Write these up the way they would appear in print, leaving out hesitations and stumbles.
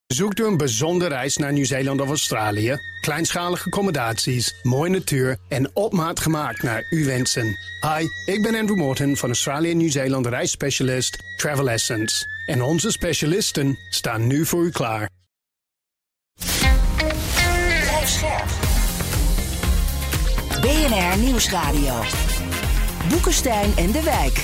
Zoekt u een bijzondere reis naar Nieuw-Zeeland of Australië? Kleinschalige accommodaties, mooie natuur en op maat gemaakt naar uw wensen. Hi, ik ben Andrew Morton van Australië en Nieuw-Zeeland reisspecialist Travel Essence. En onze specialisten staan nu voor u klaar. Blijf scherp. BNR Nieuwsradio. Boekenstein en de Wijk.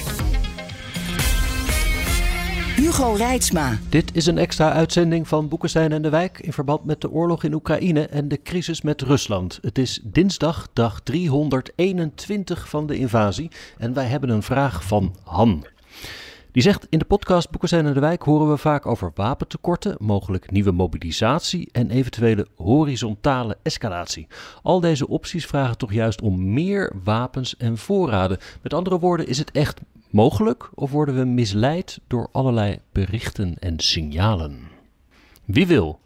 Hugo Reitsma. Dit is een extra uitzending van Boekenstein en de Wijk in verband met de oorlog in Oekraïne en de crisis met Rusland. Het is dinsdag, dag 321 van de invasie en wij hebben een vraag van Han. Die zegt: in de podcast Boekenstein en de Wijk horen we vaak over wapentekorten, mogelijk nieuwe mobilisatie en eventuele horizontale escalatie. Al deze opties vragen toch juist om meer wapens en voorraden. Met andere woorden, is het echt mogelijk of worden we misleid door allerlei berichten en signalen? Wie wil?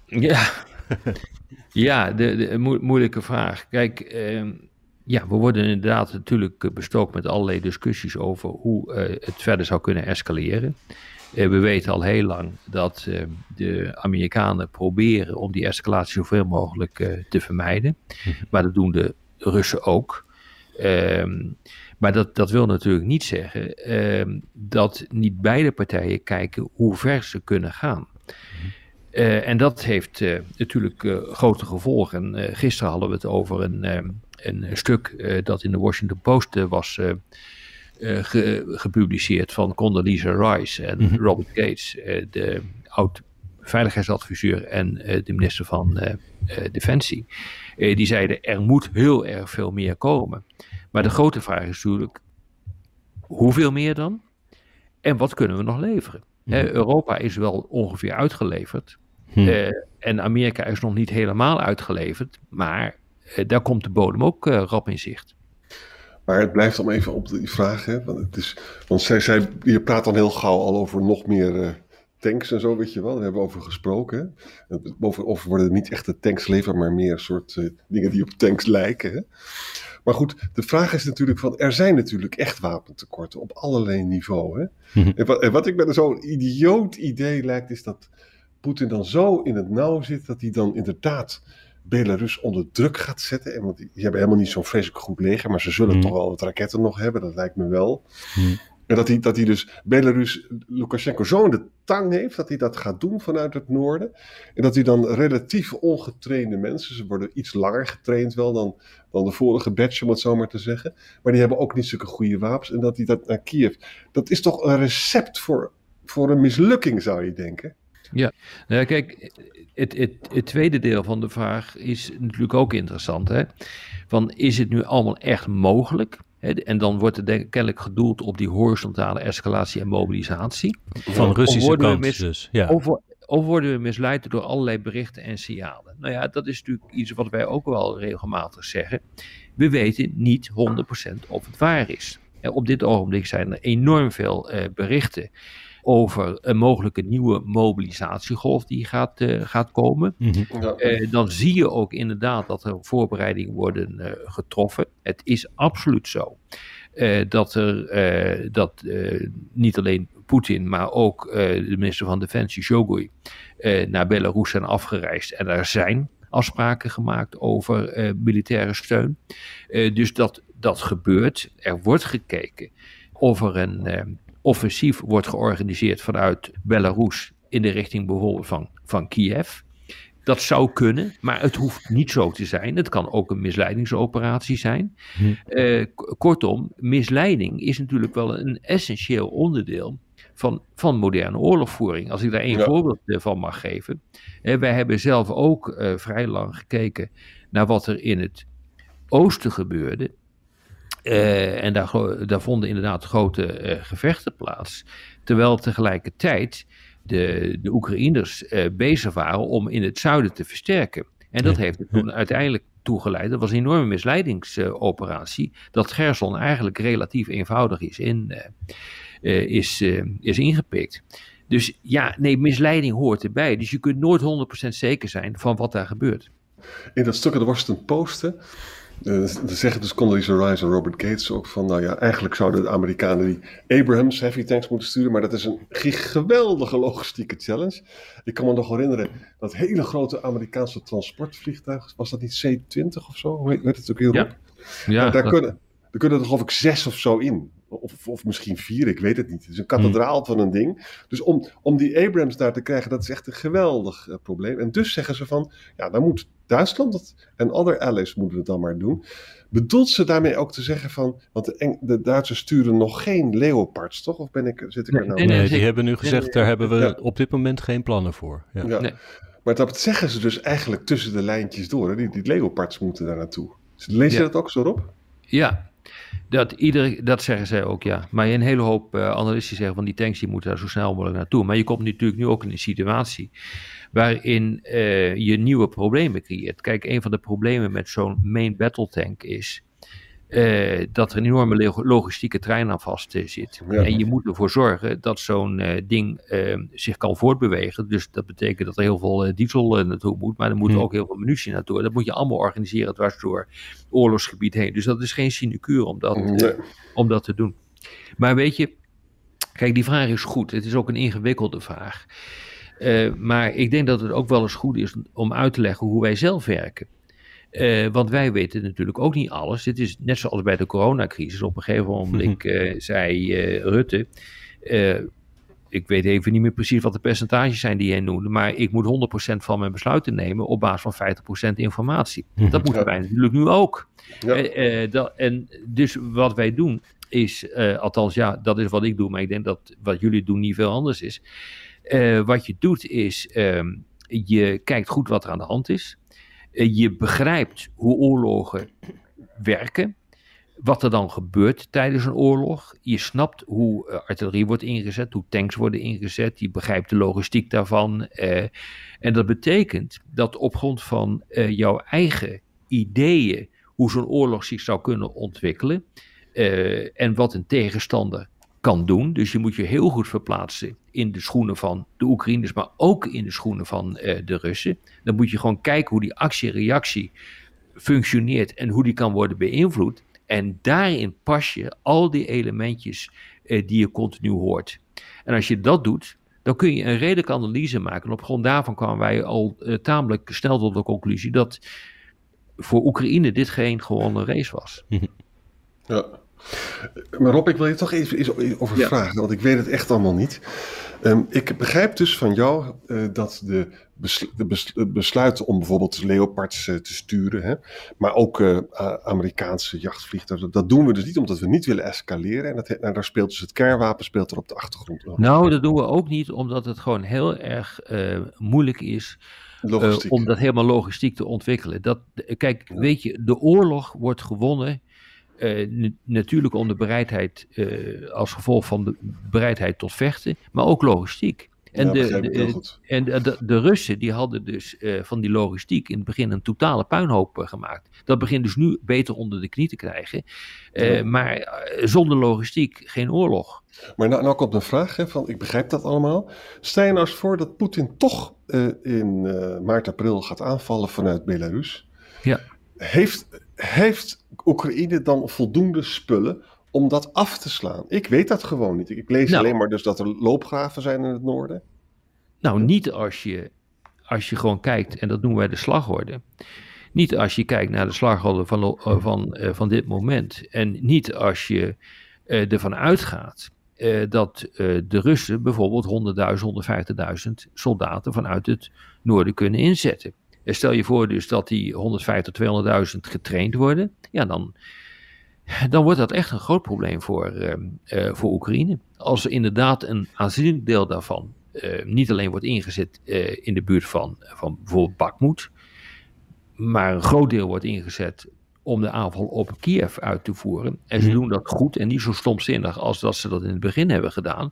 Ja, de moeilijke vraag. Kijk, we worden inderdaad natuurlijk bestookt met allerlei discussies over hoe het verder zou kunnen escaleren. We weten al heel lang dat de Amerikanen proberen om die escalatie zoveel mogelijk te vermijden. Maar dat doen de Russen ook. Maar dat wil natuurlijk niet zeggen dat niet beide partijen kijken hoe ver ze kunnen gaan. En dat heeft natuurlijk grote gevolgen. Gisteren hadden we het over een stuk dat in de Washington Post was gepubliceerd van Condoleezza Rice en Robert Gates, de oud-veiligheidsadviseur en de minister van Defensie. Die zeiden er moet heel erg veel meer komen. Maar de grote vraag is natuurlijk, hoeveel meer dan? En wat kunnen we nog leveren? Europa is wel ongeveer uitgeleverd. En Amerika is nog niet helemaal uitgeleverd. Maar daar komt de bodem ook rap in zicht. Maar het blijft dan even op die vraag. Hè? Want je praat dan heel gauw al over nog meer tanks en zo, weet je wel. Daar hebben we over gesproken. Hè? Of worden niet echte tanks leveren, maar meer soort dingen die op tanks lijken. Hè? Maar goed, de vraag is natuurlijk van, er zijn natuurlijk echt wapentekorten op allerlei niveaus. En wat ik met zo'n idioot idee lijkt, is dat Poetin dan zo in het nauw zit, dat hij dan inderdaad Belarus onder druk gaat zetten. Want die hebben helemaal niet zo'n vreselijk goed leger, maar ze zullen toch wel wat raketten nog hebben, dat lijkt me wel. En dat hij dus Belarus, Lukashenko zo in de tang heeft, dat hij dat gaat doen vanuit het noorden. En dat hij dan relatief ongetrainde mensen, ze worden iets langer getraind wel dan de vorige batch, om het zo maar te zeggen. Maar die hebben ook niet zulke goede wapens. En dat hij dat naar Kiev, dat is toch een recept voor een mislukking, zou je denken. Ja, nou, kijk, het tweede deel van de vraag is natuurlijk ook interessant. Hè? Van, is het nu allemaal echt mogelijk? En dan wordt er kennelijk gedoeld op die horizontale escalatie en mobilisatie. Van Russische kant dus. Ja. Of worden we misleid door allerlei berichten en signalen? Nou ja, dat is natuurlijk iets wat wij ook wel regelmatig zeggen. We weten niet 100% of het waar is. Op dit ogenblik zijn er enorm veel berichten over een mogelijke nieuwe mobilisatiegolf die gaat komen. Dan zie je ook inderdaad dat er voorbereidingen worden getroffen. Het is absoluut zo dat niet alleen Poetin, maar ook de minister van Defensie, Shoigu, naar Belarus zijn afgereisd. En er zijn afspraken gemaakt over militaire steun. Dus dat gebeurt. Er wordt gekeken of er een offensief wordt georganiseerd vanuit Belarus in de richting bijvoorbeeld van Kiev. Dat zou kunnen, maar het hoeft niet zo te zijn. Het kan ook een misleidingsoperatie zijn. Kortom, misleiding is natuurlijk wel een essentieel onderdeel van moderne oorlogvoering. Als ik daar één voorbeeld van mag geven. Wij hebben zelf ook vrij lang gekeken naar wat er in het oosten gebeurde. En daar vonden inderdaad grote gevechten plaats. Terwijl tegelijkertijd de Oekraïners bezig waren om in het zuiden te versterken. En dat heeft er toen uiteindelijk toegeleid. Dat was een enorme misleidingsoperatie. Dat Cherson eigenlijk relatief eenvoudig is ingepikt. Dus ja, nee, misleiding hoort erbij. Dus je kunt nooit 100% zeker zijn van wat daar gebeurt. In dat stuk in de Washington Post, zeggen dus Condoleezza Rice en Robert Gates ook van, nou ja, eigenlijk zouden de Amerikanen die Abrams heavy tanks moeten sturen, maar dat is een geweldige logistieke challenge. Ik kan me nog herinneren, dat hele grote Amerikaanse transportvliegtuig, was dat niet C-20 of zo? Hoe heet het ook heel goed? Ja, daar kunnen er geloof ik 6 of zo in. Of misschien 4, ik weet het niet. Het is een kathedraal van een ding. Dus om die Abrams daar te krijgen, dat is echt een geweldig probleem. En dus zeggen ze van, ja, dan moet Duitsland en other allies moeten het dan maar doen. Bedoelt ze daarmee ook te zeggen van, want de Duitsers sturen nog geen Leopards, toch? Of zit ik er nou? Nee, die hebben nu gezegd, daar hebben we op dit moment geen plannen voor. Ja. Ja. Nee. Maar dat zeggen ze dus eigenlijk tussen de lijntjes door. Hè? Die Leopards moeten daar naartoe. Lees je dat ook zo op? Ja. Dat zeggen zij ook, ja. Maar een hele hoop analisten zeggen van die tanks die moeten daar zo snel mogelijk naartoe. Maar je komt natuurlijk nu ook in een situatie waarin je nieuwe problemen creëert. Kijk, een van de problemen met zo'n main battle tank is dat er een enorme logistieke trein aan vast zit. Ja. En je moet ervoor zorgen dat zo'n ding zich kan voortbewegen. Dus dat betekent dat er heel veel diesel naartoe moet. Maar er moet ook heel veel munitie naartoe. Dat moet je allemaal organiseren dwars door oorlogsgebied heen. Dus dat is geen sinecure om dat te doen. Maar weet je, kijk, die vraag is goed. Het is ook een ingewikkelde vraag. Maar ik denk dat het ook wel eens goed is om uit te leggen hoe wij zelf werken. Want wij weten natuurlijk ook niet alles. Het is net zoals bij de coronacrisis. Op een gegeven moment zei Rutte, ik weet even niet meer precies wat de percentages zijn die hij noemde, maar ik moet 100% van mijn besluiten nemen op basis van 50% informatie. Dat moeten wij natuurlijk nu ook. Ja. En dus wat wij doen is, althans ja, dat is wat ik doe, maar ik denk dat wat jullie doen niet veel anders is. Wat je doet is, je kijkt goed wat er aan de hand is. Je begrijpt hoe oorlogen werken, wat er dan gebeurt tijdens een oorlog. Je snapt hoe artillerie wordt ingezet, hoe tanks worden ingezet. Je begrijpt de logistiek daarvan. En dat betekent dat op grond van jouw eigen ideeën hoe zo'n oorlog zich zou kunnen ontwikkelen en wat een tegenstander kan doen. Dus je moet je heel goed verplaatsen in de schoenen van de Oekraïners, maar ook in de schoenen van de Russen. Dan moet je gewoon kijken hoe die actie-reactie functioneert en hoe die kan worden beïnvloed. En daarin pas je al die elementjes die je continu hoort. En als je dat doet, dan kun je een redelijke analyse maken. En op grond daarvan kwamen wij al tamelijk snel tot de conclusie dat voor Oekraïne dit geen gewonnen race was. Ja. Maar Rob, ik wil je toch even over vragen, want ik weet het echt allemaal niet. Ik begrijp dus van jou dat de besluiten om bijvoorbeeld Leopards te sturen, hè, maar ook Amerikaanse jachtvliegtuigen, dat doen we dus niet omdat we niet willen escaleren. En daar speelt dus het kernwapen speelt op de achtergrond. Nou, dat doen we ook niet omdat het gewoon heel erg moeilijk is om dat helemaal logistiek te ontwikkelen. Kijk, weet je, de oorlog wordt gewonnen natuurlijk onder bereidheid, als gevolg van de bereidheid tot vechten, maar ook logistiek. En, de Russen die hadden dus van die logistiek in het begin een totale puinhoop gemaakt. Dat begint dus nu beter onder de knie te krijgen. Maar zonder logistiek geen oorlog. Maar nou komt een vraag, hè, van ik begrijp dat allemaal. Stel je nou eens voor dat Poetin toch in maart, april gaat aanvallen vanuit Belarus. Ja. Heeft Oekraïne dan voldoende spullen om dat af te slaan? Ik weet dat gewoon niet. Ik lees alleen maar dus dat er loopgraven zijn in het noorden. Nou, niet als je gewoon kijkt, en dat noemen wij de slagorde. Niet als je kijkt naar de slagorde van dit moment. En niet als je ervan uitgaat dat de Russen bijvoorbeeld 100.000, 150.000 soldaten vanuit het noorden kunnen inzetten. Stel je voor dus dat die 150.000, 200.000 getraind worden. Ja, dan wordt dat echt een groot probleem voor Oekraïne. Als er inderdaad een aanzienlijk deel daarvan niet alleen wordt ingezet in de buurt van bijvoorbeeld Bakhmut, maar een groot deel wordt ingezet om de aanval op Kiev uit te voeren. En ze doen dat goed en niet zo stomzinnig als dat ze dat in het begin hebben gedaan.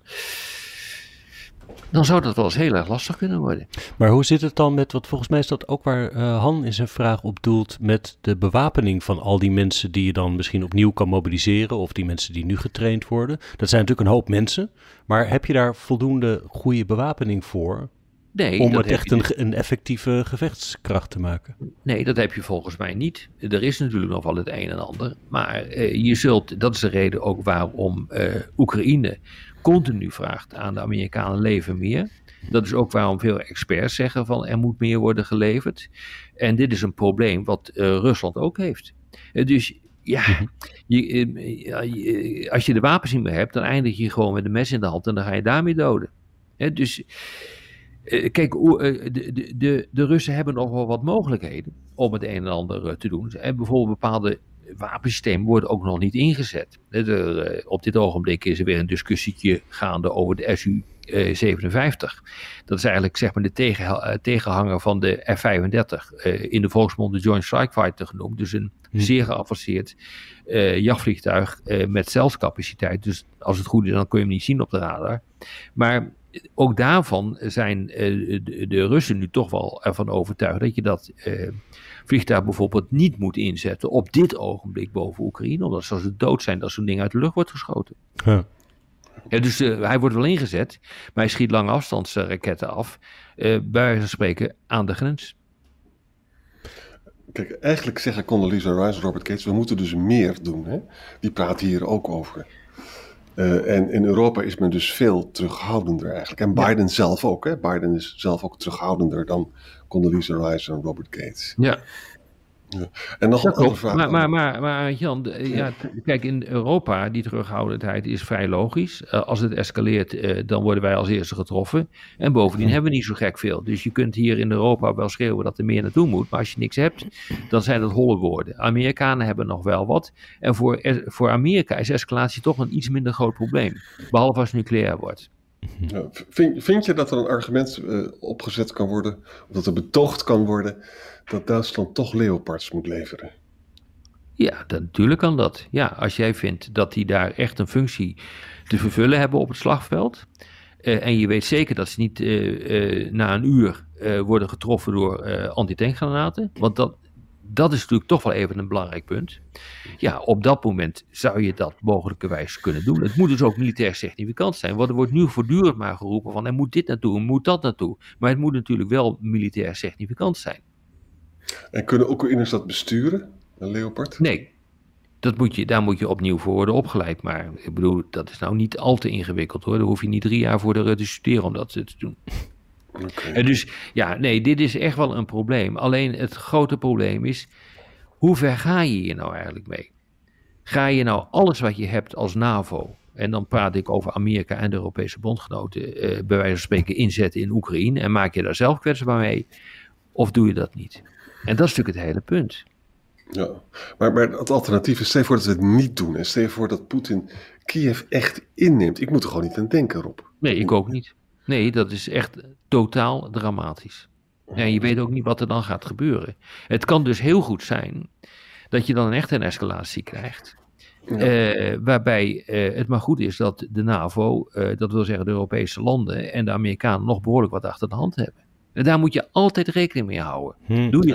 Dan zou dat wel eens heel erg lastig kunnen worden. Maar hoe zit het dan met, wat volgens mij is dat ook waar Han in zijn vraag op doelt, met de bewapening van al die mensen die je dan misschien opnieuw kan mobiliseren, of die mensen die nu getraind worden? Dat zijn natuurlijk een hoop mensen, maar heb je daar voldoende goede bewapening voor? Nee, om dat het echt een effectieve gevechtskracht te maken. Nee, dat heb je volgens mij niet. Er is natuurlijk nog wel het een en ander. Maar dat is de reden ook waarom Oekraïne continu vraagt aan de Amerikanen leven meer. Dat is ook waarom veel experts zeggen van er moet meer worden geleverd. En dit is een probleem wat Rusland ook heeft. Dus ja, als je de wapens niet meer hebt, dan eindig je gewoon met een mes in de hand en dan ga je daarmee doden. Dus kijk, de Russen hebben nog wel wat mogelijkheden om het een en ander te doen. Bijvoorbeeld bepaalde wapensystemen worden ook nog niet ingezet. Op dit ogenblik is er weer een discussietje gaande over de Su-57. Dat is eigenlijk zeg maar de tegenhanger van de F-35. In de volksmond de Joint Strike Fighter genoemd. Dus een zeer geavanceerd jachtvliegtuig met zelfscapaciteit. Dus als het goed is, dan kun je hem niet zien op de radar. Maar ook daarvan zijn de Russen nu toch wel ervan overtuigd dat je dat vliegtuig bijvoorbeeld niet moet inzetten op dit ogenblik boven Oekraïne. Omdat als ze dood zijn, dat zo'n ding uit de lucht wordt geschoten. Ja. Dus hij wordt wel ingezet, maar hij schiet lange afstandsraketten af, bij wijze van spreken aan de grens. Kijk, eigenlijk zeggen Condoleezza Rice en Robert Gates, we moeten dus meer doen. Hè? Die praten hier ook over. En in Europa is men dus veel terughoudender eigenlijk. En Biden zelf ook. Hè? Biden is zelf ook terughoudender dan Condoleezza Rice en Robert Gates. Ja. Ja. En nog een andere vraag. Maar Jan, kijk, in Europa, die terughoudendheid is vrij logisch. Als het escaleert, dan worden wij als eerste getroffen. En bovendien hebben we niet zo gek veel. Dus je kunt hier in Europa wel schreeuwen dat er meer naartoe moet. Maar als je niks hebt, dan zijn dat holle woorden. Amerikanen hebben nog wel wat. En voor Amerika is escalatie toch een iets minder groot probleem. Behalve als het nucleair wordt. Ja, vind je dat er een argument opgezet kan worden, of dat er betoogd kan worden, dat Duitsland toch Leopards moet leveren? Ja, natuurlijk kan dat. Ja, als jij vindt dat die daar echt een functie te vervullen hebben op het slagveld, en je weet zeker dat ze niet na een uur worden getroffen door antitankgranaten, want dat is natuurlijk toch wel even een belangrijk punt. Ja, op dat moment zou je dat mogelijkerwijs kunnen doen. Het moet dus ook militair significant zijn. Want er wordt nu voortdurend maar geroepen van er moet dit naartoe, er moet dat naartoe. Maar het moet natuurlijk wel militair significant zijn. En kunnen Oekraïners dat besturen, een Leopard? Nee, daar moet je opnieuw voor worden opgeleid. Maar ik bedoel, dat is nou niet al te ingewikkeld hoor. Daar hoef je niet 3 jaar voor te studeren om dat te doen. Okay. En dus, ja, nee, dit is echt wel een probleem. Alleen het grote probleem is, hoe ver ga je hier nou eigenlijk mee? Ga je nou alles wat je hebt als NAVO, en dan praat ik over Amerika en de Europese bondgenoten, bij wijze van spreken inzetten in Oekraïne en maak je daar zelf kwetsbaar mee? Of doe je dat niet? En dat is natuurlijk het hele punt. Ja, maar het alternatief is, stel je voor dat we het niet doen. En stel je voor dat Poetin Kiev echt inneemt. Ik moet er gewoon niet aan denken, Rob. Nee, ik ook niet. Nee, dat is echt totaal dramatisch. En je weet ook niet wat er dan gaat gebeuren. Het kan dus heel goed zijn dat je dan echt een escalatie krijgt. Ja. Waarbij het maar goed is dat de NAVO, dat wil zeggen de Europese landen en de Amerikanen nog behoorlijk wat achter de hand hebben. En daar moet je altijd rekening mee houden. Doe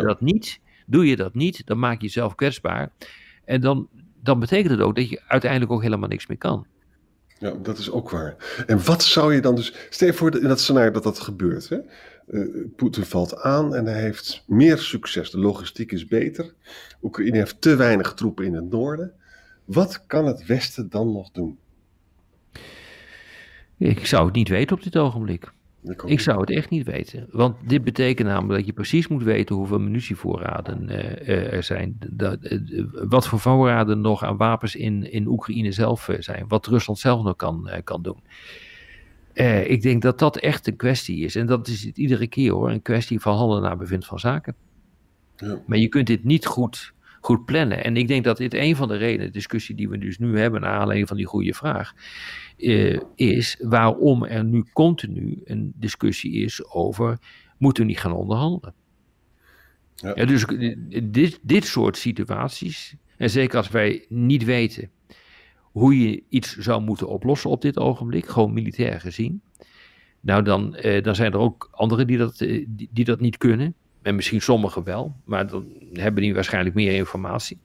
je dat niet, dan maak je jezelf kwetsbaar. En dan betekent het ook dat je uiteindelijk ook helemaal niks meer kan. Ja, dat is ook waar. En wat zou je dan dus... Stel je voor in dat scenario dat gebeurt. Hè? Poetin valt aan en hij heeft meer succes. De logistiek is beter. Oekraïne heeft te weinig troepen in het noorden. Wat kan het Westen dan nog doen? Ik zou het niet weten op dit ogenblik. Ik zou het echt niet weten. Want dit betekent namelijk dat je precies moet weten hoeveel munitievoorraden er zijn. Wat voor voorraden nog aan wapens in Oekraïne zelf zijn. Wat Rusland zelf nog kan doen. Ik denk dat dat echt een kwestie is. En dat is het iedere keer hoor. Een kwestie van handelen naar bevind van zaken. Ja. Maar je kunt dit niet goed plannen. En ik denk dat dit een van de redenen, de discussie die we dus nu hebben, naar aanleiding van die goede vraag, is waarom er nu continu een discussie is over, moeten we niet gaan onderhandelen? Ja. Ja, dus dit soort situaties, en zeker als wij niet weten hoe je iets zou moeten oplossen op dit ogenblik, gewoon militair gezien, nou dan zijn er ook anderen die dat niet kunnen. En misschien sommigen wel, maar dan hebben die waarschijnlijk meer informatie.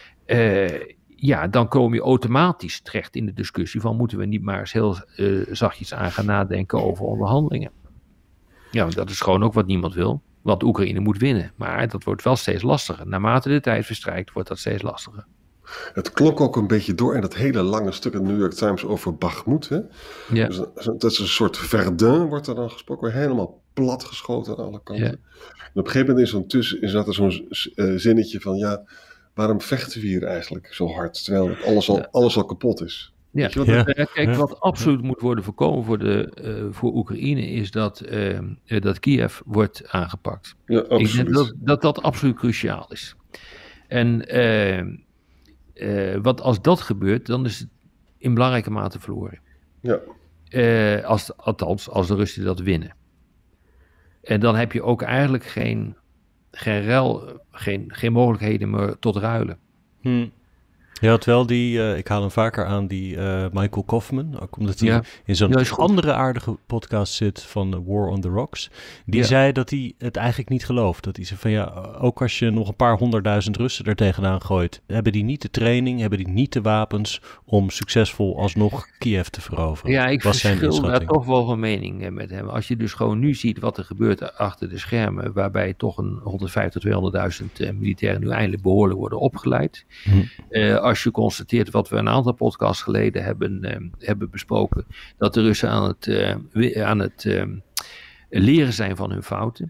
Dan kom je automatisch terecht in de discussie van moeten we niet maar eens heel zachtjes aan gaan nadenken over onderhandelingen. Ja, dat is gewoon ook wat niemand wil. Want Oekraïne moet winnen. Maar dat wordt wel steeds lastiger. Naarmate de tijd verstrijkt, wordt dat steeds lastiger. Het klonk ook een beetje door in dat hele lange stuk in de New York Times over Bakhmut. Hè? Ja. Dus dat is een soort Verdun, wordt er dan gesproken. Helemaal platgeschoten aan alle kanten. Ja. En op een gegeven moment zat er zo'n zinnetje van... ja, waarom vechten we hier eigenlijk zo hard? Terwijl alles al kapot is. Ja. Kijk, wat absoluut moet worden voorkomen voor Oekraïne... is dat Kiev wordt aangepakt. Ja, absoluut. Ik denk dat absoluut cruciaal is. En... want als dat gebeurt, dan is het in belangrijke mate verloren. Ja. Althans, als de Russen dat winnen. En dan heb je ook eigenlijk geen mogelijkheden meer tot ruilen. Je had wel ik haal hem vaker aan, die Michael Kaufman, ook omdat hij in zo'n andere aardige podcast zit van War on the Rocks. Die zei dat hij het eigenlijk niet gelooft. Dat hij zei van ook als je nog een paar 100.000 Russen er tegenaan gooit, hebben die niet de training, hebben die niet de wapens om succesvol alsnog Kiev te veroveren. Ja, ik verschil daar toch wel van mening met hem. Als je dus gewoon nu ziet wat er gebeurt achter de schermen, waarbij toch een 150.000, 200.000 militairen nu eindelijk behoorlijk worden opgeleid. Als je constateert wat we een aantal podcasts geleden hebben besproken, dat de Russen aan het leren zijn van hun fouten.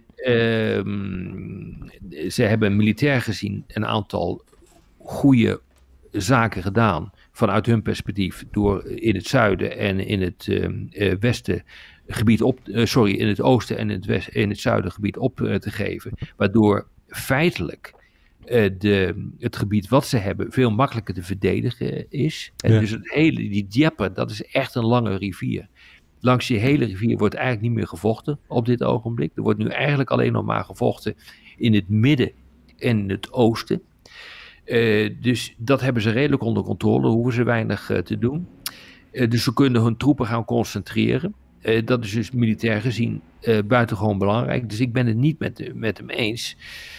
Ze hebben militair gezien een aantal goede zaken gedaan vanuit hun perspectief door in het zuiden en in het westen gebied in het oosten en in het zuiden gebied op te geven, waardoor feitelijk het gebied wat ze hebben veel makkelijker te verdedigen is. En dus die Dnieper, dat is echt een lange rivier. Langs die hele rivier wordt eigenlijk niet meer gevochten op dit ogenblik. Er wordt nu eigenlijk alleen nog maar gevochten in het midden en het oosten. Dus dat hebben ze redelijk onder controle, hoeven ze weinig te doen. Dus ze kunnen hun troepen gaan concentreren. Dat is dus militair gezien buitengewoon belangrijk. Dus ik ben het niet met hem eens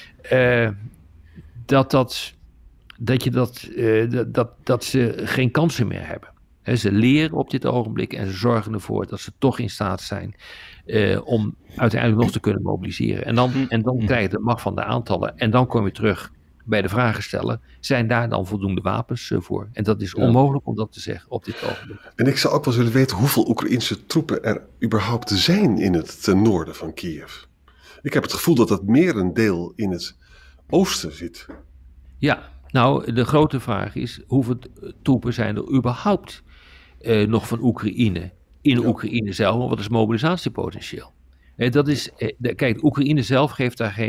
dat ze geen kansen meer hebben. Ze leren op dit ogenblik en ze zorgen ervoor dat ze toch in staat zijn om uiteindelijk nog te kunnen mobiliseren. En dan krijg je de macht van de aantallen. En dan kom je terug bij de vragen stellen, zijn daar dan voldoende wapens voor? En dat is onmogelijk om dat te zeggen op dit ogenblik. En ik zou ook wel willen weten hoeveel Oekraïnse troepen er überhaupt zijn in het ten noorden van Kiev. Ik heb het gevoel dat dat merendeel in het oosten zit. Ja, nou, de grote vraag is, hoeveel troepen zijn er überhaupt nog van Oekraïne in Oekraïne zelf? Want wat is mobilisatiepotentieel? Kijk, Oekraïne zelf geeft daar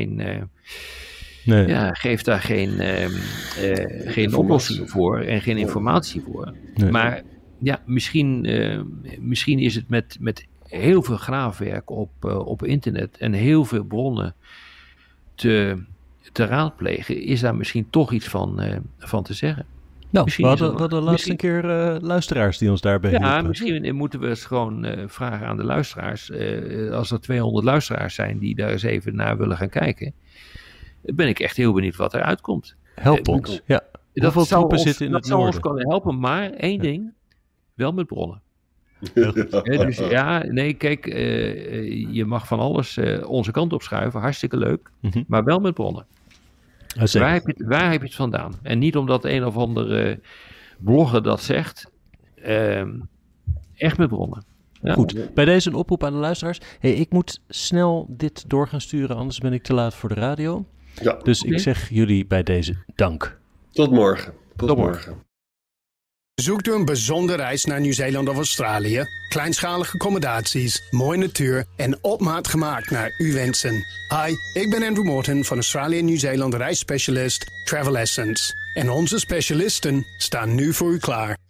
geen oplossingen voor en geen informatie voor. Nee. Maar ja, misschien is het met heel veel graafwerk op internet en heel veel bronnen te raadplegen, is daar misschien toch iets van te zeggen. Nou, we hadden de laatste keer luisteraars die ons daarbij hielpen. Ja, misschien moeten we eens gewoon vragen aan de luisteraars. Als er 200 luisteraars zijn die daar eens even naar willen gaan kijken, ben ik echt heel benieuwd wat eruit komt. Help ons, ja. Hoeveel troepen zitten in het noorden? Dat zou ons kunnen helpen, maar één ding, wel met bronnen. Dus kijk, je mag van alles onze kant op schuiven, hartstikke leuk, maar wel met bronnen. Waar heb je het vandaan? En niet omdat een of andere blogger dat zegt, echt met bronnen. Ja. Goed, bij deze een oproep aan de luisteraars. Hey, ik moet snel dit door gaan sturen, anders ben ik te laat voor de radio. Ja. Dus ik zeg jullie bij deze dank. Tot morgen. Tot morgen. Zoekt u een bijzondere reis naar Nieuw-Zeeland of Australië? Kleinschalige accommodaties, mooie natuur en op maat gemaakt naar uw wensen. Hi, ik ben Andrew Morton van Australië en Nieuw-Zeeland reisspecialist Travel Essence. En onze specialisten staan nu voor u klaar.